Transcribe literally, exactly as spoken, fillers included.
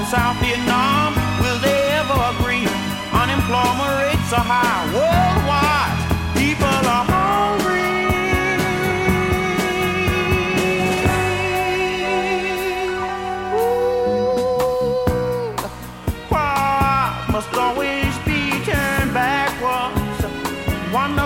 in South Vietnam, will they ever agree? Unemployment rates are high worldwide. People are hungry. Ooh, why must always be turned backwards? Wonder